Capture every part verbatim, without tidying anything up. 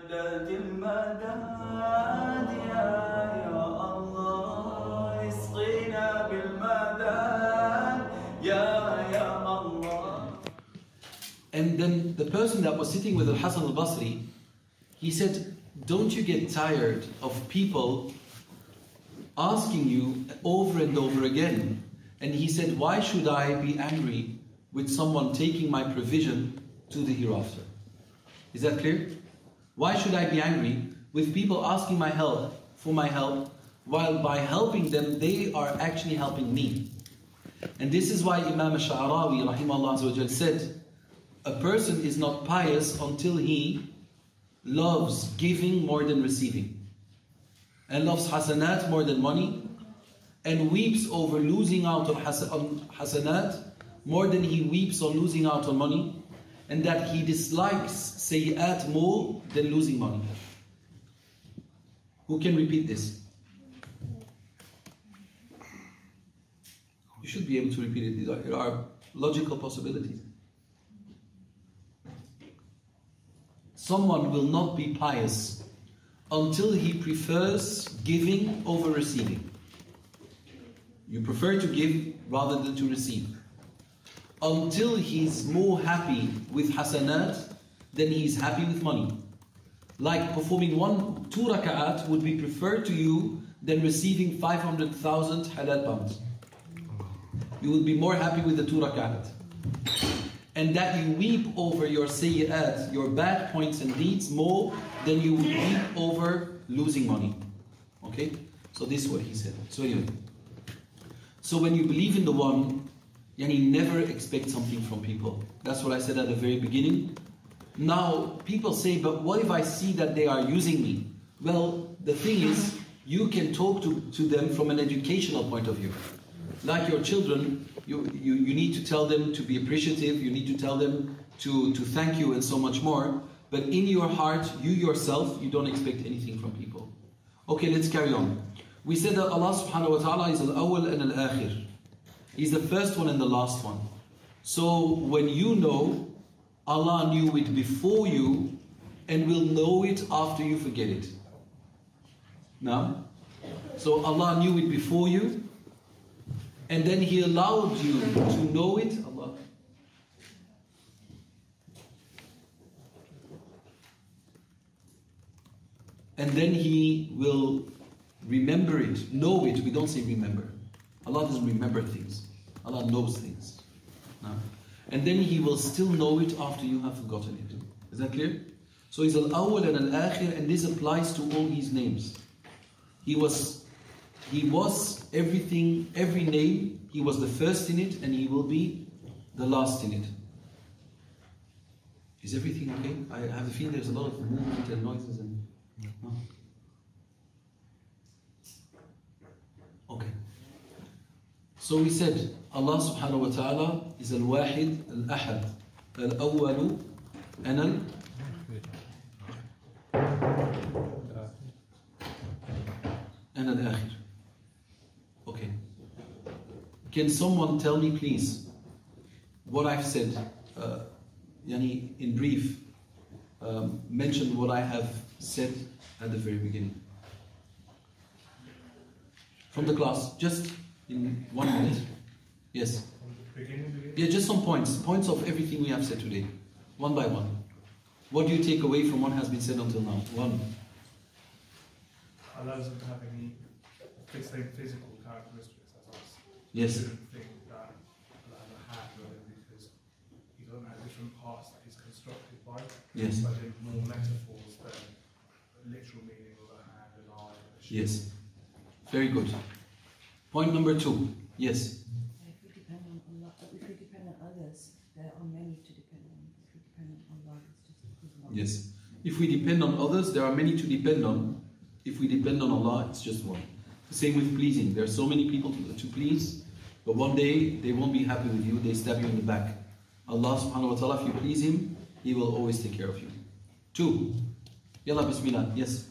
مجدد المداد يا يا الله اسقينا بالمداد يا يا الله. And then the person that was sitting with Al-Hasan al-Basri, he said, don't you get tired of people asking you over and over again? And he said, why should I be angry with someone taking my provision to the hereafter? Is that clear? Why should I be angry with people asking my help for my help, while by helping them they are actually helping me? And this is why Imam Sha'arawi rahimahullah said, a person is not pious until he loves giving more than receiving, and loves hasanat more than money, and weeps over losing out on hasanat more than he weeps on losing out on money, and that he dislikes sayyat more than losing money. Who can repeat this? You should be able to repeat it. These are, there are logical possibilities. Someone will not be pious until he prefers giving over receiving. You prefer to give rather than to receive. Until he's more happy with hasanat than he's happy with money. Like performing one, two raka'at would be preferred to you than receiving five hundred thousand halal pounds. You will be more happy with the two raka'at. And that you weep over your sayyat, your bad points and deeds, more than you weep over losing money. Okay? So this is what he said. So anyway. So when you believe in the one, yani never expect something from people. That's what I said at the very beginning. Now, people say, but what if I see that they are using me? Well, the thing is, you can talk to, to them from an educational point of view. Like your children, you, you, you need to tell them to be appreciative, you need to tell them to, to thank you and so much more. But in your heart, you yourself, you don't expect anything from people. Okay, let's carry on. We said that Allah subhanahu wa ta'ala is al-awwal and al-akhir. He's the first one and the last one. So when you know, Allah knew it before you and will know it after you forget it. Now, so Allah knew it before you, and then He allowed you to know it. Allah. And then He will remember it, know it. We don't say remember. Allah doesn't remember things. Allah knows things. No. And then He will still know it after you have forgotten it. Is that clear? So He's al-awwal and al-akhir, and this applies to all His names. He was, He was everything, every name. He was the first in it, and He will be the last in it. Is everything okay? I have a feeling there's a lot of movement and noises and... No? Okay. So we said, Allah subhanahu wa ta'ala is al-wahid, al-ahad, al-awwalu, and al- and al-akhir. Okay. Can someone tell me please what I've said, uh, yani in brief, um, mention what I have said at the very beginning? From the class, just in one minute. Yes. Yeah, just some points. Points of everything we have said today. One by one. What do you take away from what has been said until now? One. Allah doesn't have any same physical characteristics as us. Yes. You shouldn't think that Allah has a hand or anything, because He doesn't have different parts that He's constructed by. Yes. But they're more metaphors than the literal meaning of a hand, an eye, a shoe. Yes. Very good. Point number two. Yes. If we depend on Allah, if we depend on others, there are many to depend on. If we depend on Allah, it's just because of Allah. Yes. If we depend on others, there are many to depend on. If we depend on Allah, it's just one. The same with pleasing. There are so many people to, to please, but one day they won't be happy with you. They stab you in the back. Allah subhanahu wa ta'ala, if you please Him, He will always take care of you. Two. Yalla bismillah. Yes.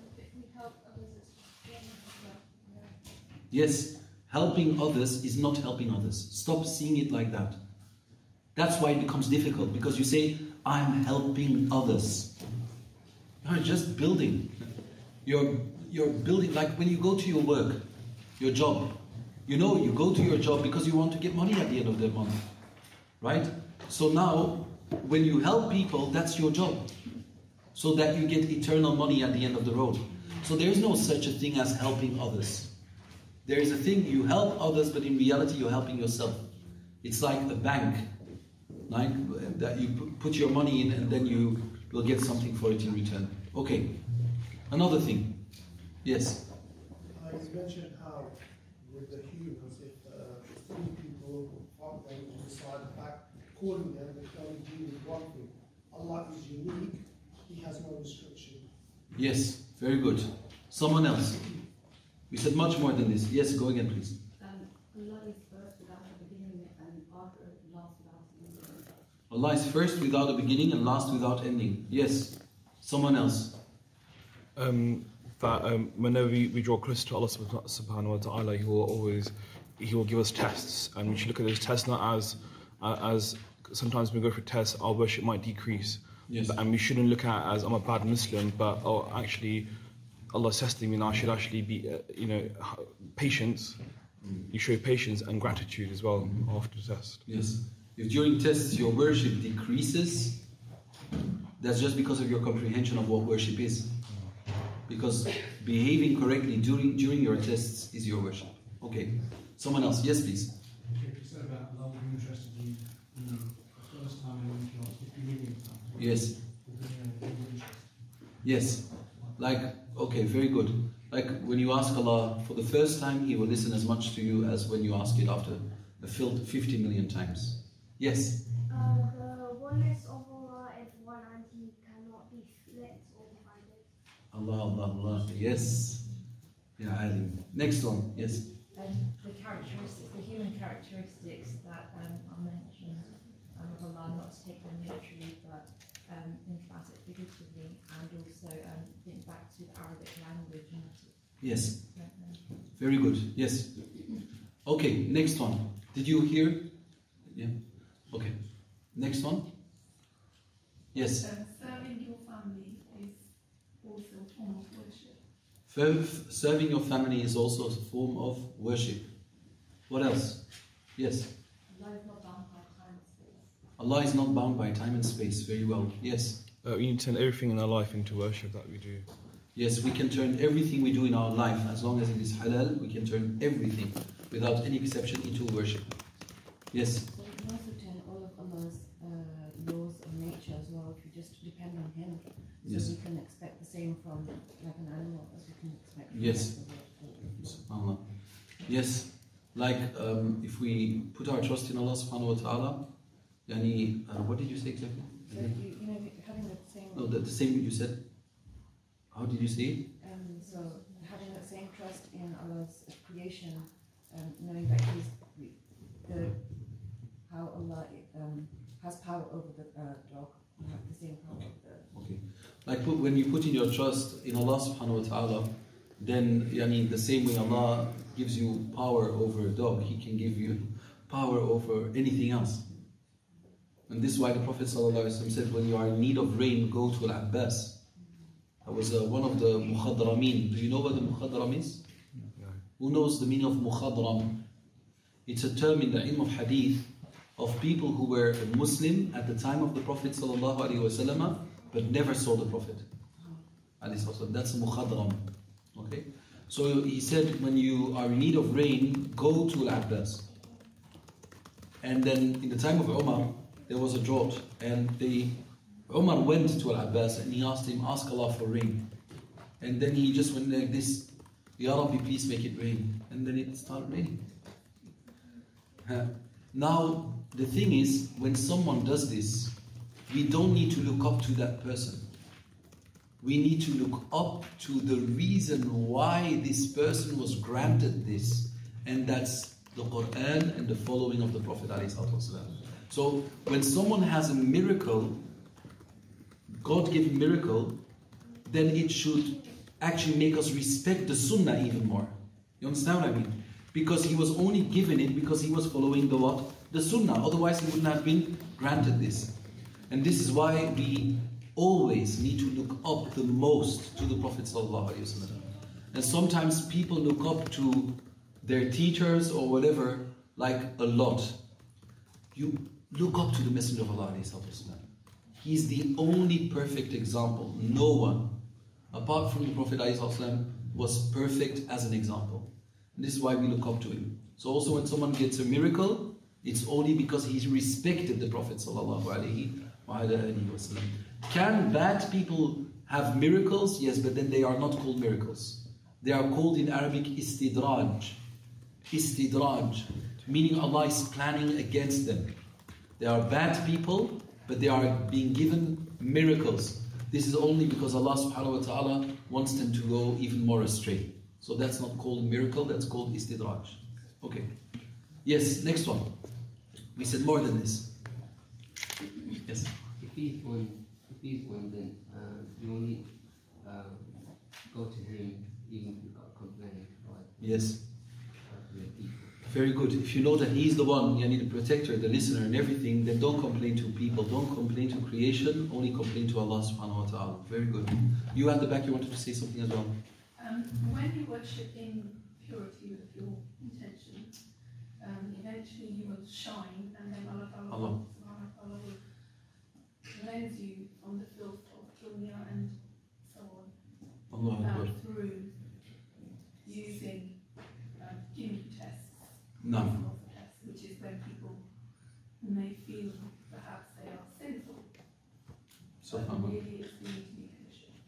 Yes. Helping others is not helping others. Stop seeing it like that. That's why it becomes difficult, because you say, I'm helping others. No, just building. You're, you're building, like when you go to your work, your job. You know, you go to your job because you want to get money at the end of the month. Right? So now, when you help people, that's your job. So that you get eternal money at the end of the road. So there is no such a thing as helping others. There is a thing, you help others, but in reality you're helping yourself. It's like a bank. Like that you put your money in and then you will get something for it in return. Okay. Another thing. Yes. Uh, you mentioned how with the humans, if uh, three people are going to decide the fact, calling them, they can only deal with one thing. Allah is unique, He has no restriction. Yes, very good. Someone else. We said much more than this. Yes, go again, please. Um, Allah is first without a beginning and after last without ending. Allah is first without a beginning and last without ending. Yes. Someone else. Um, that um, whenever we, we draw close to Allah subhanahu wa ta'ala, He will always, He will give us tests, and we should look at those tests not as, uh, as sometimes when we go for tests, our worship might decrease. Yes. But, and we shouldn't look at it as I'm a bad Muslim, but oh, actually, Allah's testing me now. I should actually be, uh, you know, patience. You show patience and gratitude as well mm-hmm. after the test. Yes. If during tests your worship decreases, that's just because of your comprehension of what worship is. Because behaving correctly during during your tests is your worship. Okay. Someone else. Yes, please. You said about Allah being interested in you, the first time in one class, fifty million times. Yes. Yes. Like, okay, very good. Like when you ask Allah for the first time, He will listen as much to you as when you ask it after a filled fifty million times. Yes. Uh, the oneness of Allah is one and He cannot be split or divided. Allah, Allah, Allah. Yes. Yeah, Alim. Next one. Yes. Um, the characteristics, the human characteristics that um, are mentioned um, of Allah, not to take them literally, but um, think about it figuratively, and also um, think back to the Arabic language. And Yes. Very good. Yes. Okay, next one. Did you hear? Yeah. Okay. Next one. Yes. Uh, serving your family is also a form of worship. F- serving your family is also a form of worship. What else? Yes. Allah is not bound by time and space. Allah is not bound by time and space. Very well. Yes. Uh, we need to turn everything in our life into worship that we do. Yes, we can turn everything we do in our life, as long as it is halal, we can turn everything, without any exception, into worship. Yes? So you can also turn all of Allah's uh, laws of nature as well, if you just depend on Him. So Yes. we can expect the same from like an animal as we can expect from Yes. SubhanAllah. Yes, like um, if we put our trust in Allah subhanahu wa ta'ala, yani, uh, what did you say exactly? So you, you know, having the same, No, the, the same you said. How did you say it? um, so having that same trust in Allah's creation, um, knowing that He's the how Allah um, has power over the uh, dog, you have the same power over the. Okay. Like put, when you put in your trust in Allah subhanahu wa ta'ala, then yani, the same way Allah gives you power over a dog, He can give you power over anything else. And this is why the Prophet ﷺ said, when you are in need of rain, go to Al-Abbas. That was uh, one of the Mukhadaramin. Do you know what the Mukhadaram is? No. Who knows the meaning of Mukhadaram? It's a term in the ilm of hadith of people who were a Muslim at the time of the Prophet ﷺ, but never saw the Prophet. That's a Mukhadaram. Okay? So he said, when you are in need of rain, go to Al-Abbas. And then in the time of Umar, there was a drought, and they, Umar went to Al-Abbas and he asked him, ask Allah for rain. And then he just went like this, Ya Rabbi, please make it rain. And then it started raining. Uh, now, the thing is, when someone does this, we don't need to look up to that person. We need to look up to the reason why this person was granted this. And that's the Quran and the following of the Prophet ﷺ. So when someone has a miracle, God-given miracle, then it should actually make us respect the Sunnah even more. You understand what I mean? Because he was only given it because he was following the what? The Sunnah. Otherwise he wouldn't have been granted this. And this is why we always need to look up the most to the Prophet sallallahu alaihi wasallam. And sometimes people look up to their teachers or whatever like a lot. You look up to the Messenger of Allah alayhi wasallam. He's the only perfect example. No one, apart from the Prophet alayhi wasallam, was perfect as an example. And this is why we look up to him. So also when someone gets a miracle, it's only because he respected the Prophet sallallahu alaihi wasallam. Can bad people have miracles? Yes, but then they are not called miracles. They are called in Arabic istidraj. Istidraj, meaning Allah is planning against them. They are bad people, but they are being given miracles. This is only because Allah subhanahu wa ta'ala wants them to go even more astray. So that's not called a miracle, that's called istidraj. Okay. Yes, next one. We said more than this. Yes. If he's one, if he's one, then uh, you only uh, go to him even if you've got a complaint, right? Yes. Uh, to the people. Very good. If you know that he's the one, yani the protector, the listener and everything, then don't complain to people, don't complain to creation, only complain to Allah subhanahu wa ta'ala. Very good. You at the back, you wanted to say something as well? Um, when you worship in purity with your intention, um, eventually you will shine, and then Allah Ta'ala Allah. will cleanse you from the filth of dunya and so on. Allah Akbar. Um, through using um, human tests, No. tests, which is when people may feel perhaps they are sinful, but Subhanallah. really it's need to be conditioned.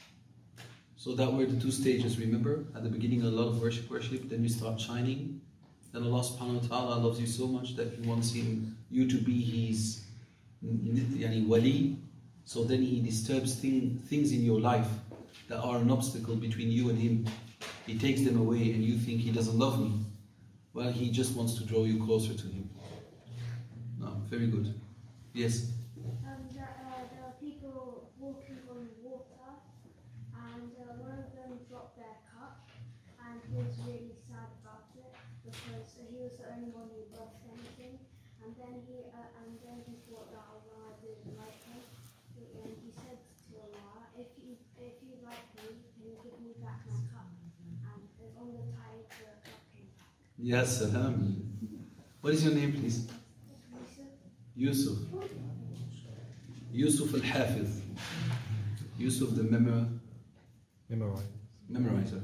So that were the two stages, remember? At the beginning a lot of worship, worship, then you start shining. Then Allah subhanahu wa ta'ala loves you so much that He wants him, you to be His yani, wali. So then He disturbs thing, things in your life that are an obstacle between you and Him. He takes them away and you think He doesn't love me. Well, He just wants to draw you closer to Him. No, very good. Yes? Um, there, uh, there are people walking on water, and uh, one of them dropped their cup, and he was really sad about it because he was the only one who birthed anything, and then he uh, and then he thought that Allah didn't like him, and he said to Allah, "If you if you like me, can you give me back my cup?" And on the tide, the cup came back. Yes, salam. What is your name, please? Yusuf. Yusuf al-Hafiz. Yusuf the memor Memorize. memorizer.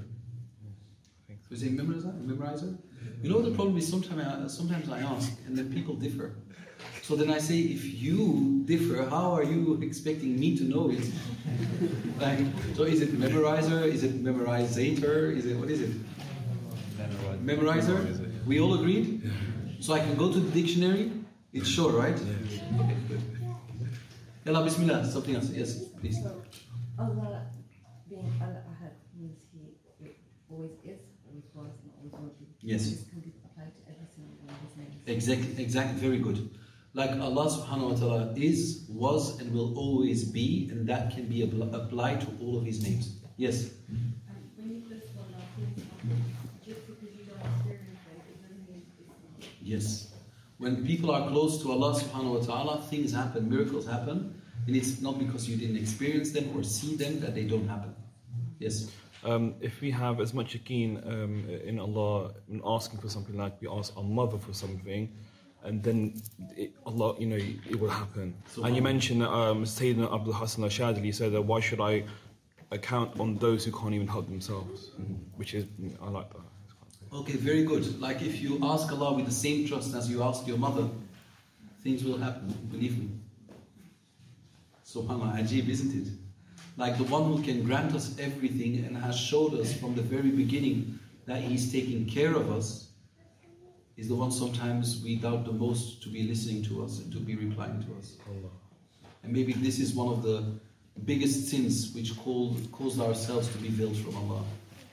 Is it memorizer? Memorizer? You know the problem is sometimes I, sometimes I ask and then people differ. So then I say, if you differ, how are you expecting me to know it? Like, so is it memorizer? Is it memorizator? Is it, what is it? Memorizer? Memorizer, yeah. We all agreed? So I can go to the dictionary? It's sure, right? Yeah. Okay, good. Yalla, bismillah, something else. Yes, please. So, Allah being Allah Ahad means He always is, always was, and always will be. Yes. This can be applied to every single one of His names. Exactly, exactly, very good. Like Allah subhanahu wa ta'ala is, was, and will always be, and that can be apl- applied to all of His names. Yes? And when you list Allah, things happen. Just because you don't experience it, it doesn't mean it's not. Yes. When people are close to Allah subhanahu wa ta'ala, things happen, miracles happen, and it's not because you didn't experience them or see them that they don't happen. Yes? Um, if we have as much yaqeen um, in Allah, in asking for something like we ask our mother for something, and then it, Allah, you know, it will happen. So and you mentioned um, Sayyidina Abdul Hassan al-Shadili said that why should I account on those who can't even help themselves? Mm-hmm. Which is, I like that. Okay, very good. Like if you ask Allah with the same trust as you ask your mother, things will happen, believe me. Subhanallah, ajib, isn't it? Like the one who can grant us everything and has showed us from the very beginning that He's taking care of us is the one sometimes we doubt the most to be listening to us and to be replying to us. Allah. And maybe this is one of the biggest sins which caused, caused ourselves to be veiled from Allah.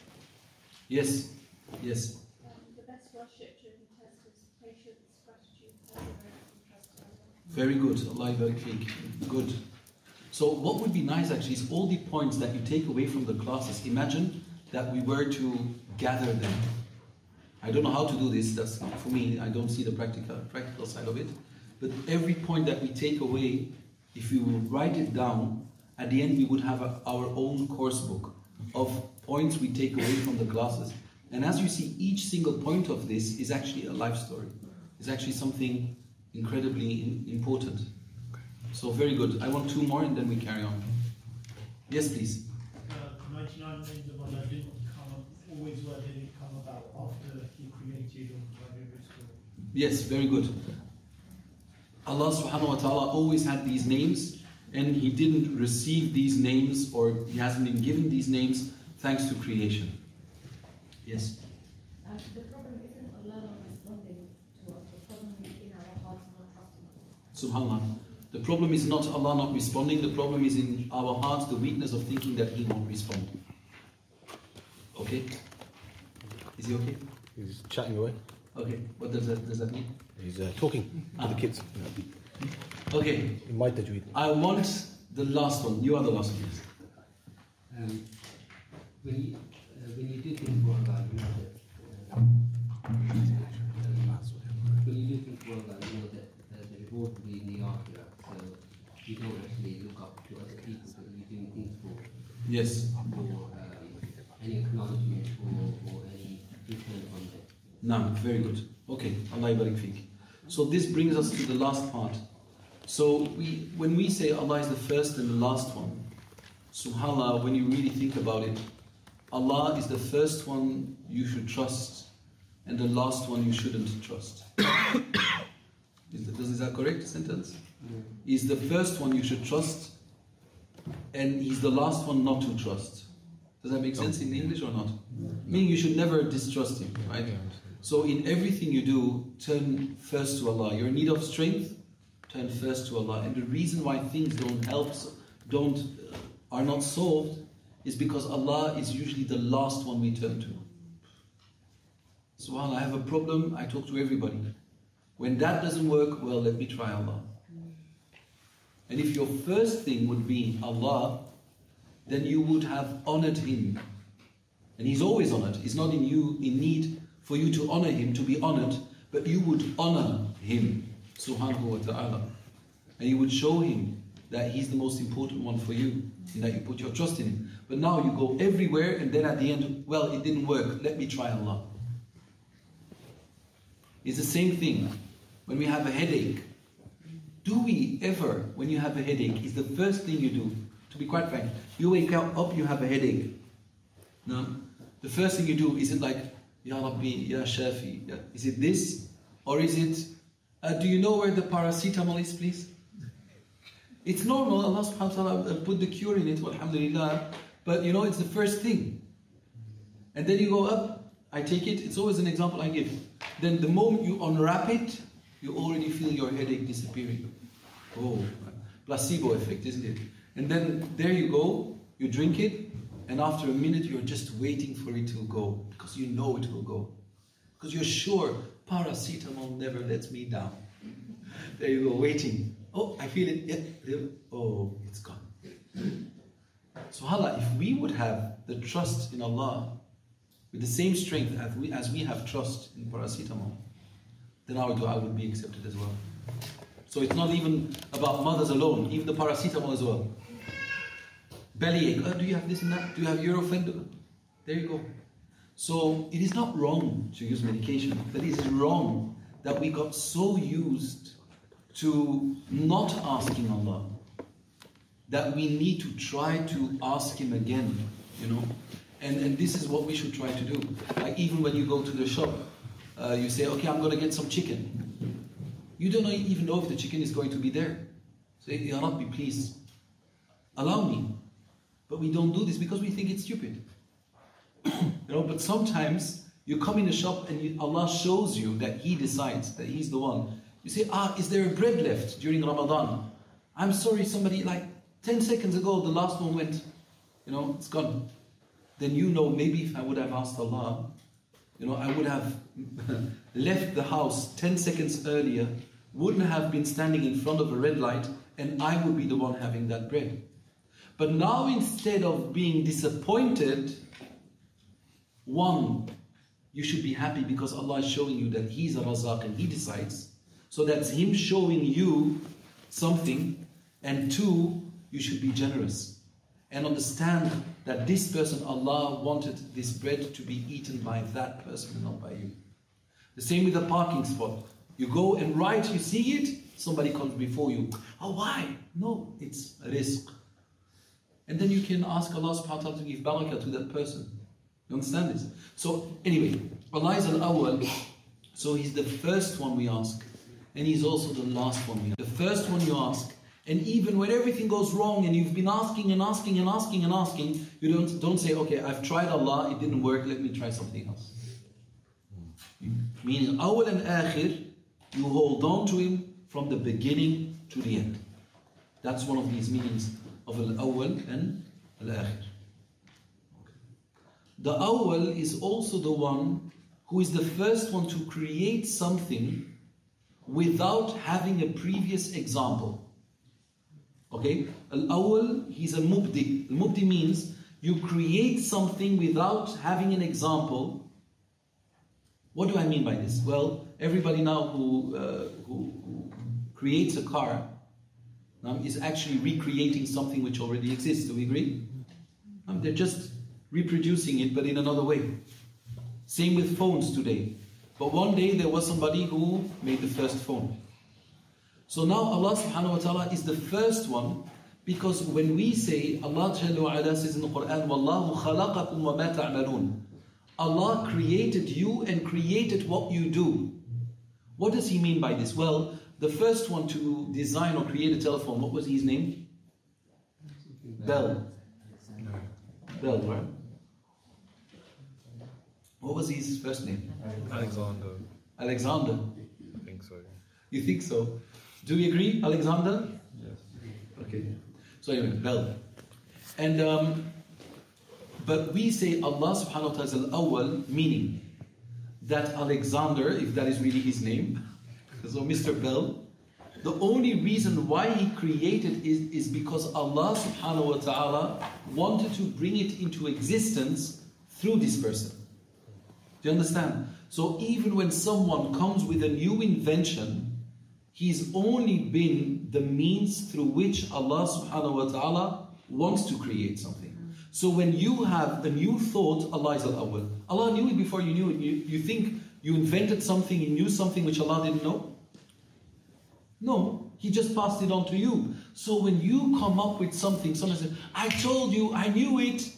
Yes? Yes? Um, the best worship during the test is patience, gratitude, perseverance, and trust in Allah. Very good. Allah Barak Feek. Good. So what would be nice actually is all the points that you take away from the classes. Imagine that we were to gather them. I don't know how to do this. That's not for me. I don't see the practical practical side of it. But every point that we take away, if we will write it down at the end we would have a, our own course book of points we take away from the classes. And as you see, each single point of this is actually a life story. It's actually something incredibly in, important. So very good. I want two more and then we carry on. Yes, please. Uh, ninety-nine names of Allah didn't come, always were didn't come about after He created or whatever it's called. Yes, very good. Allah subhanahu wa ta'ala always had these names, and He didn't receive these names, or He hasn't been given these names thanks to creation. Yes? Uh, the problem isn't Allah not responding to us, the problem is in our hearts not trusting us. Subhanallah. The problem is not Allah not responding, the problem is in our hearts, the weakness of thinking that He won't respond. Okay? Is he okay? He's chatting away. Okay. What does that, does that mean? He's uh, talking Ah. to the kids. Okay. In my tajweed. I want the last one. You are the last one. Um, when you uh, when you do think for Allah, you know that uh, when you do think for Allah, you know that uh, the reward will be in the afterlife. So you don't actually look up to other people that you're doing things for. Yes. For um, any acknowledgement or, or any return on that. No, very good. Okay, Allah barik fiqh. So this brings us to the last part. So we, when we say Allah is the first and the last one, subhanAllah, when you really think about it, Allah is the first one you should trust, and the last one you shouldn't trust. Is that, is that correct sentence? Yeah. He's the first one you should trust, and He's the last one not to trust. Does that make sense in English or not? Meaning you should never distrust Him, right? So in everything you do, turn first to Allah. You're in need of strength, turn first to Allah. And the reason why things don't help, don't, uh, are not solved, is because Allah is usually the last one we turn to. SubhanAllah, I have a problem, I talk to everybody. When that doesn't work, well, let me try Allah. And if your first thing would be Allah, then you would have honored Him. And He's always honored. He's not in you in need for you to honor Him, to be honored, but you would honor Him, subhanahu wa ta'ala. And you would show Him that He's the most important one for you, and that you put your trust in Him. But now you go everywhere, and then at the end, well, it didn't work, let me try Allah. It's the same thing when we have a headache. Do we ever, when you have a headache, is the first thing you do, to be quite frank, you wake up, you have a headache. No? The first thing you do, is it like, Ya Rabbi, Ya Shafi, ya, is it this? Or is it, uh, do you know where the paracetamol is, please? It's normal, Allah subhanahu wa ta'ala put the cure in it, alhamdulillah, but you know, it's the first thing. And then you go up, I take it, it's always an example I give. Then the moment you unwrap it, you already feel your headache disappearing. Oh, placebo effect, isn't it? And then there you go, you drink it, and after a minute you're just waiting for it to go, because you know it will go. Because you're sure, paracetamol never lets me down. There you go, waiting. Oh, I feel it, yeah. Oh, it's gone. SubhanAllah, if we would have the trust in Allah, with the same strength as we, as we have trust in paracetamol, then our dua would be accepted as well. So it's not even about mothers alone, even the paracetamol as well. Bellyache, oh, do you have this and that? Do you have Eurofend? There you go. So it is not wrong to use medication, but it is wrong that we got so used to not asking Allah that we need to try to ask Him again, you know. And, and this is what we should try to do. Like even when you go to the shop, uh, you say, okay, I'm going to get some chicken. You don't even know if the chicken is going to be there. Say, Ya Rabbi, please, allow me. But we don't do this because we think it's stupid. You know, but sometimes you come in a shop and you, Allah shows you that He decides, that He's the one. You say, ah, is there a bread left during Ramadan? I'm sorry, somebody like ten seconds ago, the last one went, you know, it's gone. Then you know, maybe if I would have asked Allah, you know, I would have left the house ten seconds earlier, wouldn't have been standing in front of a red light, and I would be the one having that bread. But now instead of being disappointed, one, you should be happy because Allah is showing you that He's a Razaq and He decides. So that's Him showing you something. And two, you should be generous and understand that this person, Allah wanted this bread to be eaten by that person and not by you. The same with the parking spot. You go and right, you see it, somebody comes before you. Oh, why? No, it's rizq. And then you can ask Allah subhanahu wa ta'ala to give barakah to that person. You understand this? So anyway, Allah is al-awwal, so He's the first one we ask, and He's also the last one we ask. The first one you ask, and even when everything goes wrong and you've been asking and asking and asking and asking, you don't, don't say, okay, I've tried Allah, it didn't work, let me try something else. Meaning, awwal and akhir, you hold on to Him from the beginning to the end. That's one of these meanings of al-awwal and al-akhir. The awwal is also the one who is the first one to create something without having a previous example. Okay? Al-awwal, he's a mubdi. Al-mubdi means you create something without having an example. What do I mean by this? Well, everybody now who, uh, who, who creates a car um, is actually recreating something which already exists. Do we agree? Um, they're just reproducing it, but in another way. Same with phones today. But one day there was somebody who made the first phone. So now Allah subhanahu wa ta'ala is the first one, because when we say, Allah Jalla wa Ala says in the Quran, وَاللَّهُ خَلَقَكُمْ وَمَا تَعْمَلُونَ, Allah created you and created what you do. What does He mean by this? Well, the first one to design or create a telephone, what was his name? Bell. Bell, right? What was his first name? Alexander. Alexander. I think so. You think so? Do we agree, Alexander? Yes. Okay. So anyway, Bell. And um, but we say Allah subhanahu wa ta'ala is al-awwal, meaning that Alexander, if that is really his name, so Mister Bell, the only reason why he created is, is because Allah subhanahu wa ta'ala wanted to bring it into existence through this person. Do you understand? So even when someone comes with a new invention, he's only been the means through which Allah subhanahu wa ta'ala wants to create something. So when you have a new thought, Allah is al-awwal. Allah knew it before you knew it. You, you think you invented something, you knew something which Allah didn't know? No, He just passed it on to you. So when you come up with something, someone says, I told you, I knew it.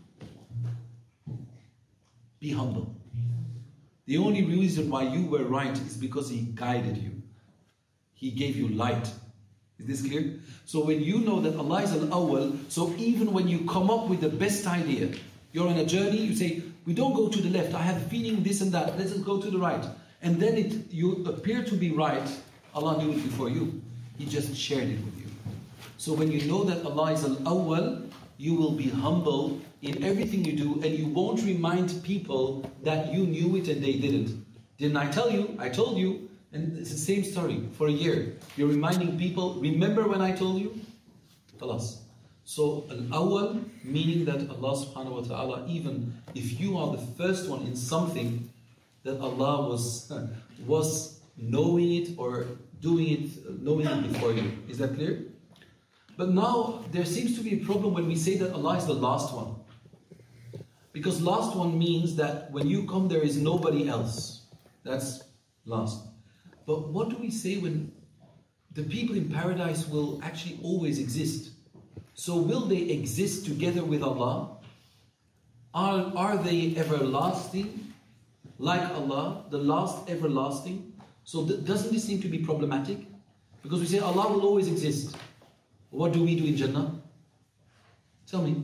Be humble. The only reason why you were right is because He guided you. He gave you light. Is this clear? So when you know that Allah is al-awwal, so even when you come up with the best idea, you're on a journey, you say, we don't go to the left, I have a feeling this and that, let's go to the right. And then it you appear to be right, Allah knew it before you. He just shared it with you. So when you know that Allah is al-awwal, you will be humble in everything you do, and you won't remind people that you knew it and they didn't. Didn't I tell you? I told you. And it's the same story for a year. You're reminding people, remember when I told you? Khalas. So al-awwal, meaning that Allah subhanahu wa ta'ala, even if you are the first one in something, that Allah was, was knowing it or doing it, knowing it before you. Is that clear? But now there seems to be a problem when we say that Allah is the last one. Because last one means that when you come there is nobody else. That's last. But what do we say when the people in paradise will actually always exist? So will they exist together with Allah? Are, are they everlasting? Like Allah, the last everlasting? So th- doesn't this seem to be problematic? Because we say Allah will always exist. What do we do in Jannah? Tell me.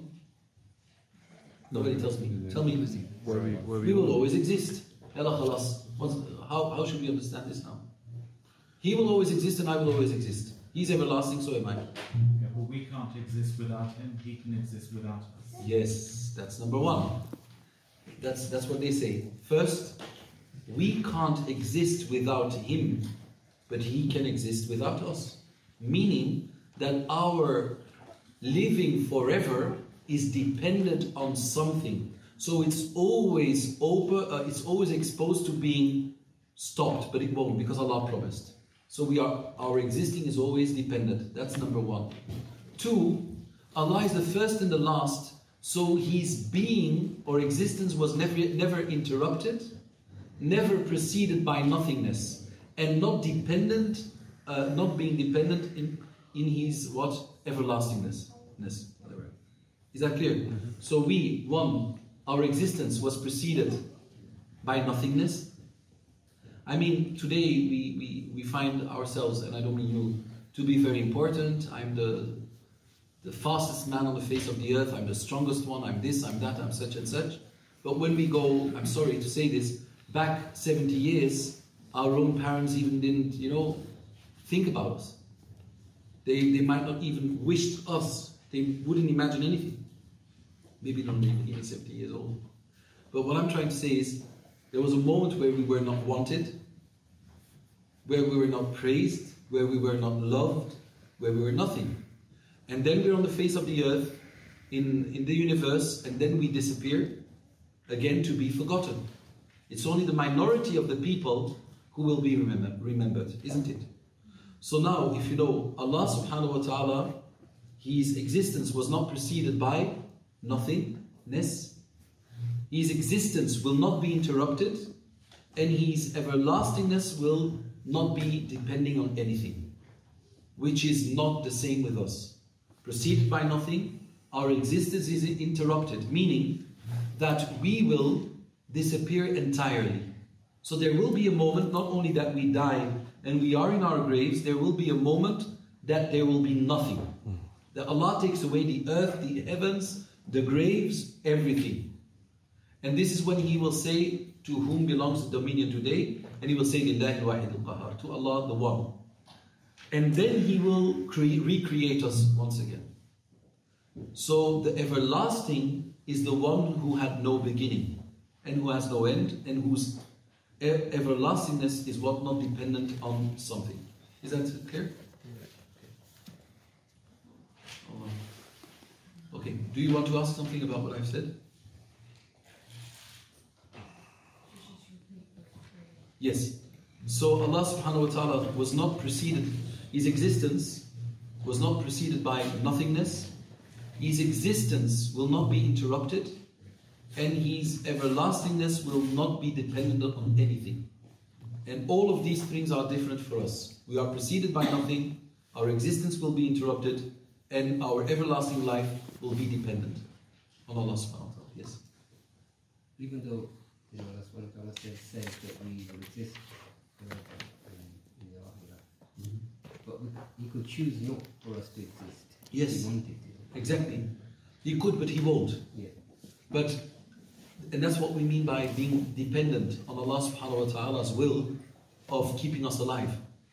Nobody tells me. Tell me. Where we, where we will always exist. How, how should we understand this now? He will always exist and I will always exist. He's everlasting, so am I. Yeah, but we can't exist without Him. He can exist without us. Yes, that's number one. That's, that's what they say. First, we can't exist without Him, but He can exist without us. Meaning that our living forever is dependent on something. So it's always open, uh, it's always exposed to being stopped, but it won't, because Allah promised. So we are, our existing is always dependent. That's number one. Two, Allah is the first and the last, so His being or existence was never, never interrupted, never preceded by nothingness, and not dependent, uh, not being dependent in, in His what? Everlastingness. Whatever. Is that clear? Mm-hmm. So we, one, our existence was preceded by nothingness. I mean, today we, we, we find ourselves, and I don't mean you, to be very important. I'm the, the fastest man on the face of the earth, I'm the strongest one, I'm this, I'm that, I'm such and such. But when we go, I'm sorry to say this, back seventy years, our own parents even didn't, you know, think about us. They, they might not even wish us, they wouldn't imagine anything. Maybe not even seventy years old. But what I'm trying to say is, there was a moment where we were not wanted, where we were not praised, where we were not loved, where we were nothing. And then we're on the face of the earth, in, in the universe, and then we disappear, again to be forgotten. It's only the minority of the people who will be remember, remembered, isn't it? So now, if you know, Allah subhanahu wa ta'ala, His existence was not preceded by nothingness. His existence will not be interrupted, and His everlastingness will not be depending on anything, which is not the same with us. Preceded by nothing, our existence is interrupted, meaning that we will disappear entirely. So there will be a moment, not only that we die and we are in our graves, there will be a moment that there will be nothing. That Allah takes away the earth, the heavens, the graves, everything. And this is when He will say, to whom belongs the dominion today? And He will say, Lillahi al-Wahid al-Qahar, to Allah the One. And then He will cre- recreate us once again. So the everlasting is the one who had no beginning, and who has no end, and whose e- everlastingness is what not dependent on something. Is that clear? Okay, do you want to ask something about what I've said? Yes. So Allah subhanahu wa ta'ala was not preceded, His existence was not preceded by nothingness. His existence will not be interrupted, and His everlastingness will not be dependent on anything. And all of these things are different for us. We are preceded by nothing, our existence will be interrupted, and our everlasting life will be dependent on Allah subhanahu wa ta'ala. Yes. Even though, you know, that's one of Allah says, says that we exist uh, in, in the Akhirah. Mm-hmm. But we, He could choose not for us to exist. Yes. He wanted to. Exactly. He could, but He won't. Yeah. But, and that's what we mean by being dependent on Allah subhanahu wa ta'ala's will of keeping us alive.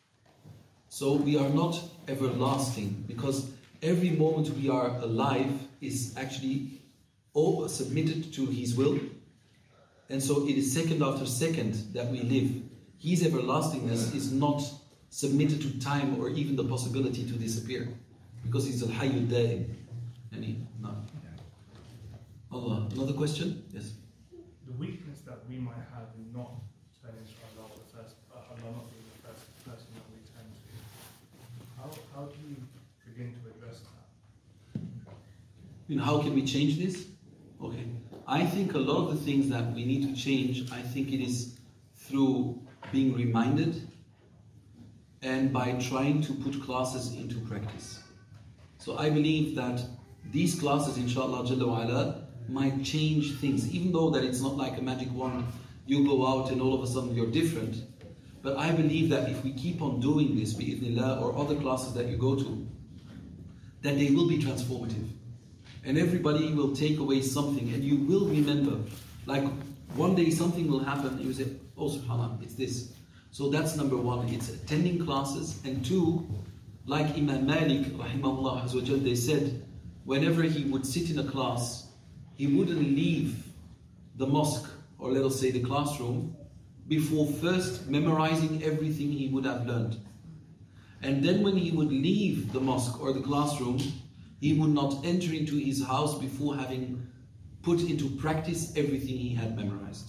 So we are not everlasting, because every moment we are alive is actually all submitted to His will. And so it is second after second that we live. His everlastingness is not submitted to time or even the possibility to disappear, because He's al-Hayyul Da'im. Any? No. Allah. Another question? Yes. The weakness that we might have in not turning to Allah, the first, uh, Allah not being the first person that we turn to, how, how do you begin to address that? I mean, how can we change this? Okay. I think a lot of the things that we need to change, I think it is through being reminded and by trying to put classes into practice. So I believe that these classes, inshallah, Jalla wa ala, might change things, even though that it's not like a magic wand, you go out and all of a sudden you're different. But I believe that if we keep on doing this, bi'idhnillah, or other classes that you go to, that they will be transformative. And everybody will take away something, and you will remember. Like, one day something will happen, and you say, oh subhanAllah, it's this. So that's number one, it's attending classes. And two, like Imam Malik, rahimahullah azawajal, they said, whenever he would sit in a class, he wouldn't leave the mosque, or let us say the classroom, before first memorizing everything he would have learned. And then when he would leave the mosque or the classroom, he would not enter into his house before having put into practice everything he had memorized.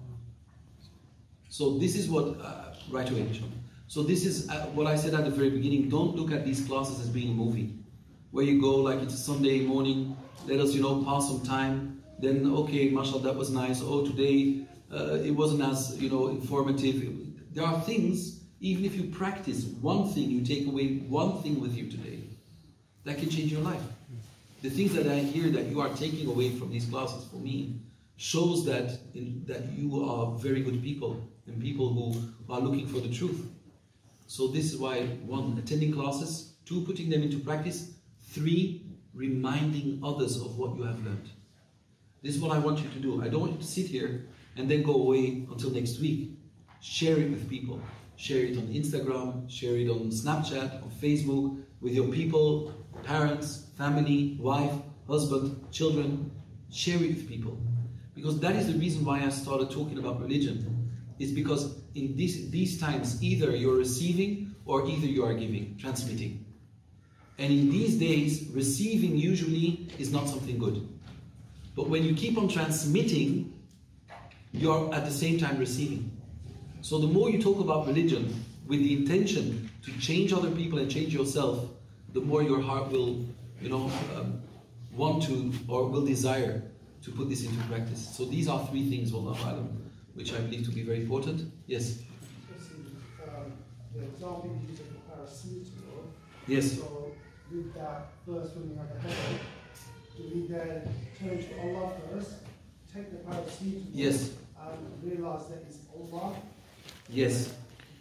So this is what, uh, right away, so this is uh, what I said at the very beginning, don't look at these classes as being a movie. where you go like it's a Sunday morning, let us, you know, pass some time. Then, okay, mashallah, that was nice. Oh, today uh, it wasn't as, you know, informative. There are things, even if you practice one thing, you take away one thing with you today, that can change your life. The things that I hear that you are taking away from these classes, for me, shows that in, that you are very good people and people who are looking for the truth. So this is why, one, attending classes, two, putting them into practice, three, reminding others of what you have learned. This is what I want you to do. I don't want you to sit here and then go away until next week. Share it with people. Share it on Instagram, share it on Snapchat, on Facebook, with your people, parents, family, wife, husband, children. Share it with people. Because that is the reason why I started talking about religion. It's because in these, these times, either you're receiving or either you are giving, transmitting. And in these days, receiving usually is not something good. But when you keep on transmitting, you're at the same time receiving. So the more you talk about religion with the intention to change other people and change yourself, the more your heart will, you know, um, want to or will desire to put this into practice. So these are three things, Wallahu Alam, which I believe to be very important. Yes? Um, the example you used of paracetamol. Yes. So with that first when you have a headache, do we then turn to Allah first, take the paracetamol, yes, and realize that it's Allah? Yes.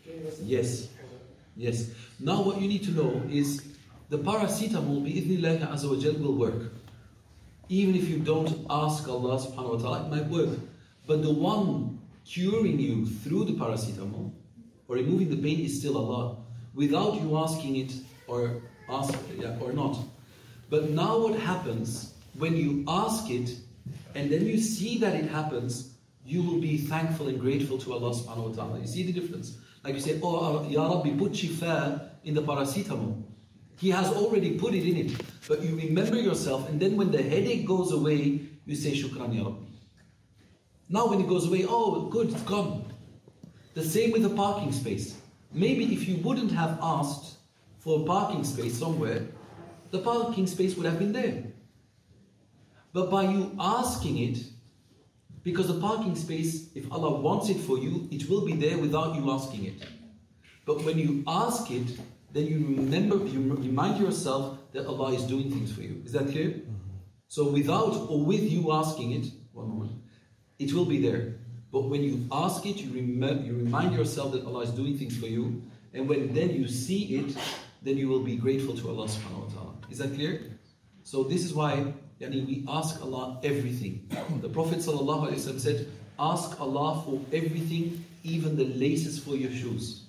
Yes. Yes. Now what you need to know is the paracetamol bi'idhnillahi azza wa jal will work. Even if you don't ask Allah subhanahu wa ta'ala, it might work. But the one curing you through the paracetamol or removing the pain is still Allah, without you asking it or ask yeah, or not. But now what happens when you ask it and then you see that it happens, you will be thankful and grateful to Allah subhanahu wa ta'ala. You see the difference? Like you say, oh Ya Rabbi, put shifa in the paracetamol. He has already put it in it. But you remember yourself, and then when the headache goes away, you say Shukran Ya Rabbi. Now when it goes away, oh good, it's gone. The same with the parking space. Maybe if you wouldn't have asked for a parking space somewhere, the parking space would have been there. But by you asking it, because the parking space, if Allah wants it for you, it will be there without you asking it. But when you ask it, then you remember, you remind yourself that Allah is doing things for you. Is that clear? Mm-hmm. So without or with you asking it, one moment, it will be there. But when you ask it, you, rem- you remind yourself that Allah is doing things for you. And when then you see it, then you will be grateful to Allah subhanahu wa ta'ala. Is that clear? So this is why yani, we ask Allah everything. The Prophet sallallahu alaihi wasallam said, ask Allah for everything, even the laces for your shoes.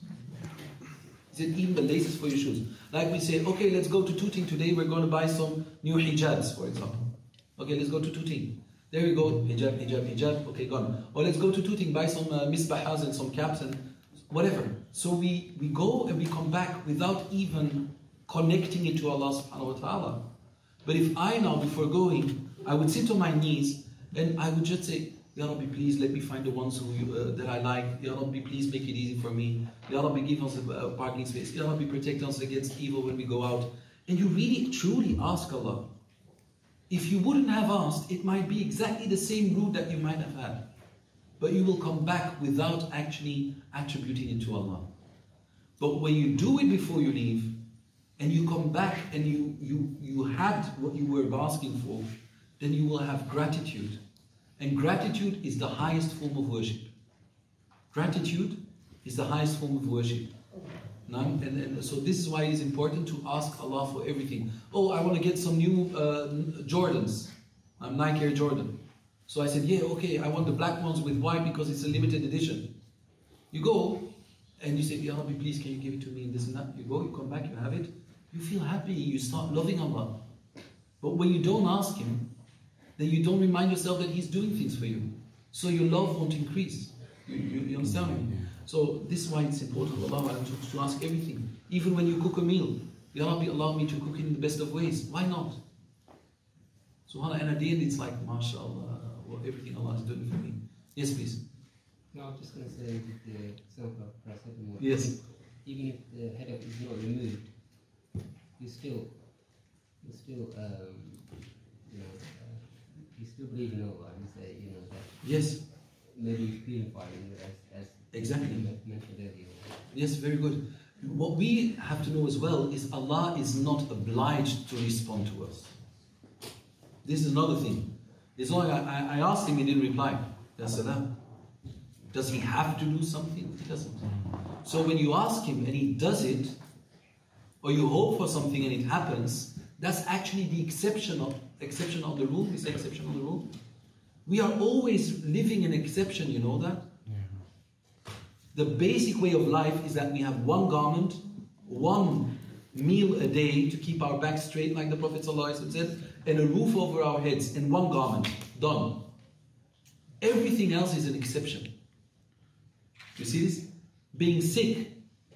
He said, even the laces for your shoes. Like we say, okay, let's go to Tooting today, we're going to buy some new hijabs, for example. Okay, let's go to Tooting. There we go, hijab, hijab, hijab, okay, gone. Or let's go to Tooting, buy some uh, misbahas and some caps and whatever. So we, we go and we come back without even connecting it to Allah subhanahu wa ta'ala. But if I now, before going, I would sit on my knees and I would just say, Ya Rabbi, please let me find the ones who you, uh, that I like. Ya Rabbi, please make it easy for me. Ya Rabbi, give us a, a parking space. Ya Rabbi, protect us against evil when we go out. And you really, truly ask Allah. If you wouldn't have asked, it might be exactly the same route that you might have had. But you will come back without actually attributing it to Allah. But when you do it before you leave, and you come back and you, you, you had what you were asking for, then you will have gratitude. And gratitude is the highest form of worship. Gratitude is the highest form of worship. And, and so this is why it is important to ask Allah for everything. Oh, I want to get some new uh, Jordans. I'm Nike Air Jordan. So I said, yeah, okay, I want the black ones with white because it's a limited edition. You go and you say, Ya Rabbi, please can you give it to me and this and that. You go, you come back, you have it. You feel happy, you start loving Allah. But when you don't ask Him, then you don't remind yourself that He's doing things for you. So your love won't increase. You, you, you understand me? So this is why it's important for Allah to, to ask everything. Even when you cook a meal, Ya Rabbi, allow me to cook it in the best of ways. Why not? SubhanAllah, and at the end it's like, MashaAllah, well, everything Allah is doing for me. Yes, please. No, I'm just going to say with the example of paracetamol. Yes. Even if the headache is not removed, you still but still, um, you know, uh, you still believe in Allah. You say, you know, that Yes. maybe purifying as, as Exactly. you mentioned earlier. Yes, very good. What we have to know as well is Allah is not obliged to respond to us. This is another thing. It's not, I, I asked him, he didn't reply. That's salam. Does he have to do something? He doesn't. So when you ask him and he does it, or you hope for something and it happens, that's actually the exception of exception of the rule. We say exception of the rule. We are always living an exception, you know that? The basic way of life is that we have one garment, one meal a day to keep our back straight, like the Prophet ﷺ said, and a roof over our heads, and one garment. Done. Everything else is an exception. You see this? Being sick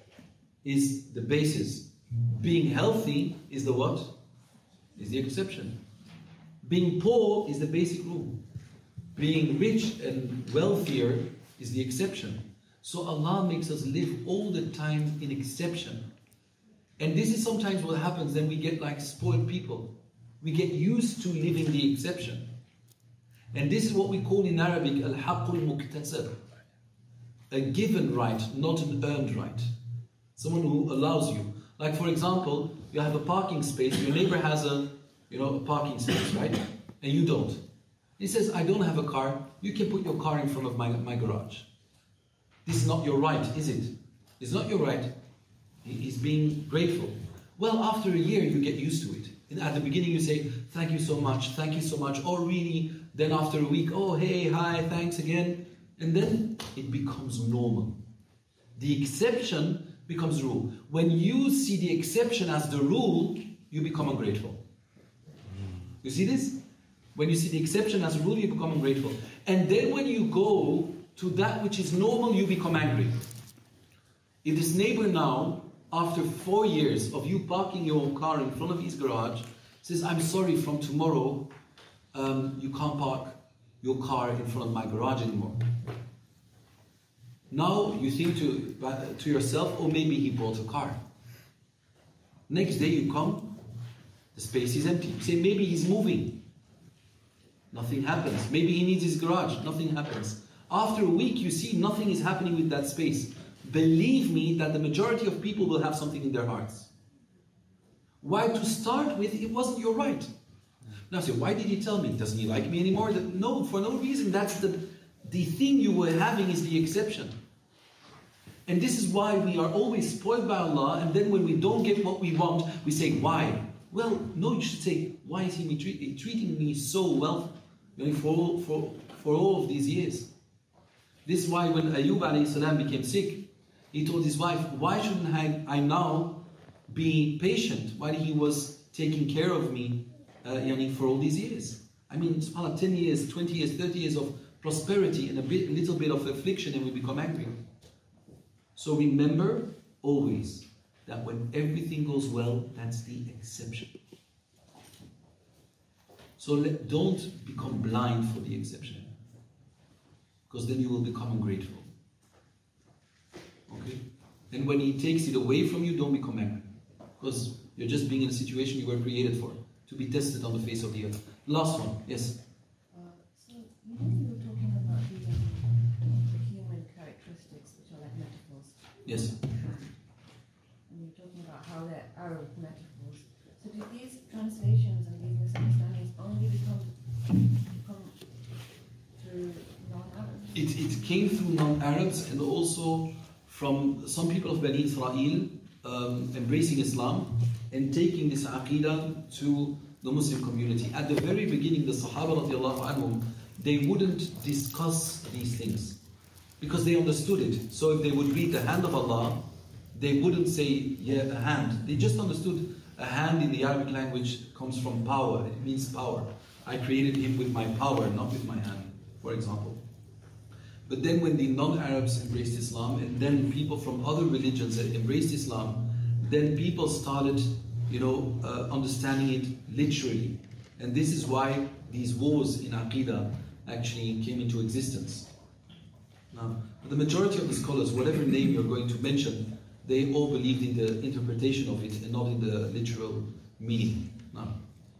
is the basis. Being healthy is the what? Is the exception. Being poor is the basic rule. Being rich and wealthier is the exception. So Allah makes us live all the time in exception. And this is sometimes what happens, then we get like spoiled people. We get used to living the exception. And this is what we call in Arabic al-haqqul muktasab. A given right, not an earned right. Someone who allows you. Like for example, you have a parking space, your neighbor has a, you know, a parking space, right? And you don't. He says, I don't have a car, you can put your car in front of my, my garage. This is not your right, is it? It's not your right. He's being grateful. Well, after a year, you get used to it. And at the beginning, you say, thank you so much, thank you so much. Oh, really? Then after a week, oh, hey, hi, thanks again. And then it becomes normal. The exception becomes rule. When you see the exception as the rule, you become ungrateful. You see this? When you see the exception as a rule, you become ungrateful. And then when you go to that which is normal, you become angry. If this neighbor now, after four years of you parking your car in front of his garage, says, I'm sorry, from tomorrow, um, you can't park your car in front of my garage anymore. Now you think to, uh, to yourself, oh, maybe he bought a car. Next day you come, the space is empty. You say, maybe he's moving. Nothing happens. Maybe he needs his garage. Nothing happens. After a week, you see nothing is happening with that space. Believe me that the majority of people will have something in their hearts. Why? To start with, it wasn't your right. Now say, why did he tell me? Doesn't he like me anymore? No, for no reason. That's the, the thing you were having is the exception. And this is why we are always spoiled by Allah, and then when we don't get what we want, we say, why? Well, no, you should say, why is he treat, treating me so well for, for, for all of these years? This is why when Ayub alayhi salam became sick, he told his wife, why shouldn't I, I now be patient while he was taking care of me uh, for all these years? I mean, subhanAllah, ten years, twenty years, thirty years of prosperity and a bit, little bit of affliction, and we become angry. So remember always that when everything goes well, that's the exception. So let, don't become blind for the exception, because then you will become ungrateful. Okay? And when he takes it away from you, don't become angry, because you're just being in a situation you were created for, to be tested on the face of the earth. Last one, yes? Uh, so, you know, you were talking about the, um, the human characteristics, which are like metaphors. Yes. And you're talking about how they're Arab metaphors. So did these translations and these misunderstandings only become, become through non-Arabs? It, it came through non-Arabs and also from some people of Bani Israel um, embracing Islam and taking this aqidah to the Muslim community. At the very beginning, the Sahaba radiallahu anhum, they wouldn't discuss these things because they understood it. So if they would read the hand of Allah, they wouldn't say, yeah, a hand. They just understood a hand in the Arabic language comes from power. It means power. I created him with my power, not with my hand, for example. But then when the non-Arabs embraced Islam, and then people from other religions that embraced Islam, then people started, you know, uh, understanding it literally. And this is why these wars in Aqidah actually came into existence. Now, the majority of the scholars, whatever name you're going to mention, they all believed in the interpretation of it and not in the literal meaning. Now,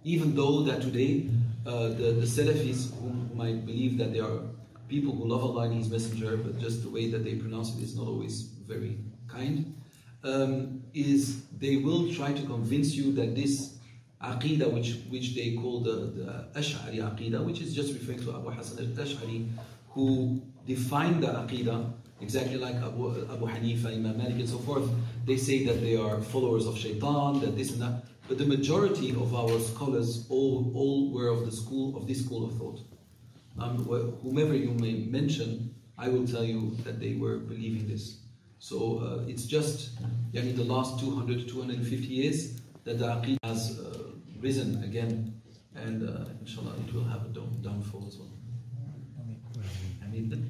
Even though that today, uh, the, the Salafis, whom might believe that they are people who love Allah and His Messenger, but just the way that they pronounce it is not always very kind, um, is they will try to convince you that this Aqidah, which, which they call the, the Ash'ari Aqidah, which is just referring to Abu Hassan al-Ash'ari, who defined the Aqidah exactly like Abu, Abu Hanifa, Imam Malik and so forth. They say that they are followers of Shaitan, that this and that. But the majority of our scholars all, all were of the school of this school of thought. Um, whomever you may mention, I will tell you that they were believing this. So uh, it's just yani, the last two hundred to two hundred fifty years that the Aqidah has uh, risen again, and uh, inshallah it will have a down, downfall as well. I mean,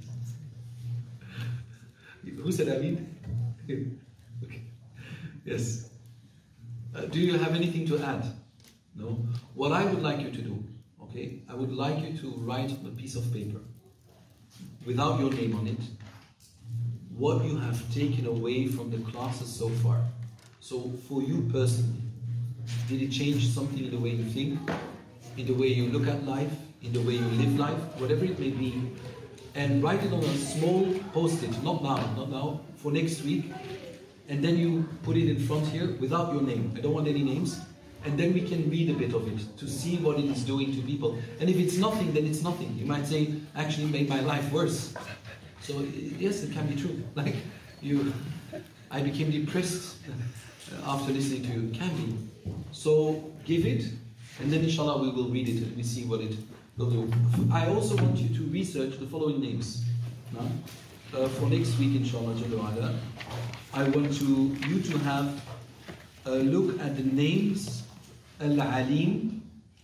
who said I mean? Okay. Yes. Uh, do you have anything to add? No? What I would like you to do, okay, I would like you to write on a piece of paper, without your name on it, what you have taken away from the classes so far. So for you personally, did it change something in the way you think, in the way you look at life, in the way you live life, whatever it may be, and write it on a small post-it, not now, not now, for next week, and then you put it in front here without your name. I don't want any names. And then we can read a bit of it to see what it is doing to people. And if it's nothing, then it's nothing. You might say, actually made my life worse. So yes, it can be true. Like you, I became depressed after listening to you. It can be. So give it, and then inshallah we will read it and we see what it will do. I also want you to research the following names. Now, uh, for next week, inshallah, I want to, you to have a look at the names Al-Alim,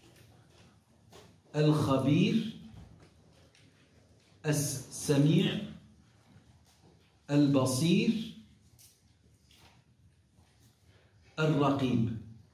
Al-Khabir, As-Sami' Al-Basir, Al-Raqib.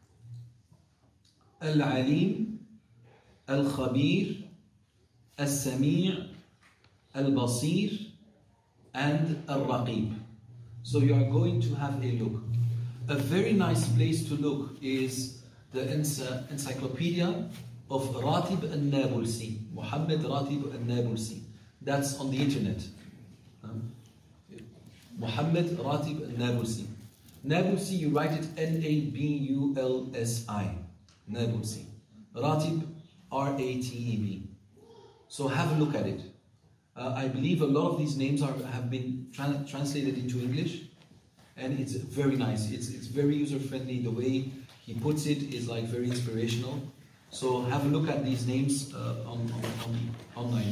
Al-Alim, Al-Khabir, As-Sami' Al-Basir, and Al-Raqib. So you are going to have a look. A very nice place to look is the encyclopedia of Ratib al-Nabulsi, Muhammad Ratib al-Nabulsi. That's on the internet. Um, Muhammad Ratib al-Nabulsi. Nabulsi, you write it N A B U L S I. Nabulsi. Ratib, R A T E B. So have a look at it. Uh, I believe a lot of these names are, have been tra translated into English, and it's very nice. It's, it's very user-friendly. The way he puts it is like very inspirational. So have a look at these names uh, on, on, on online.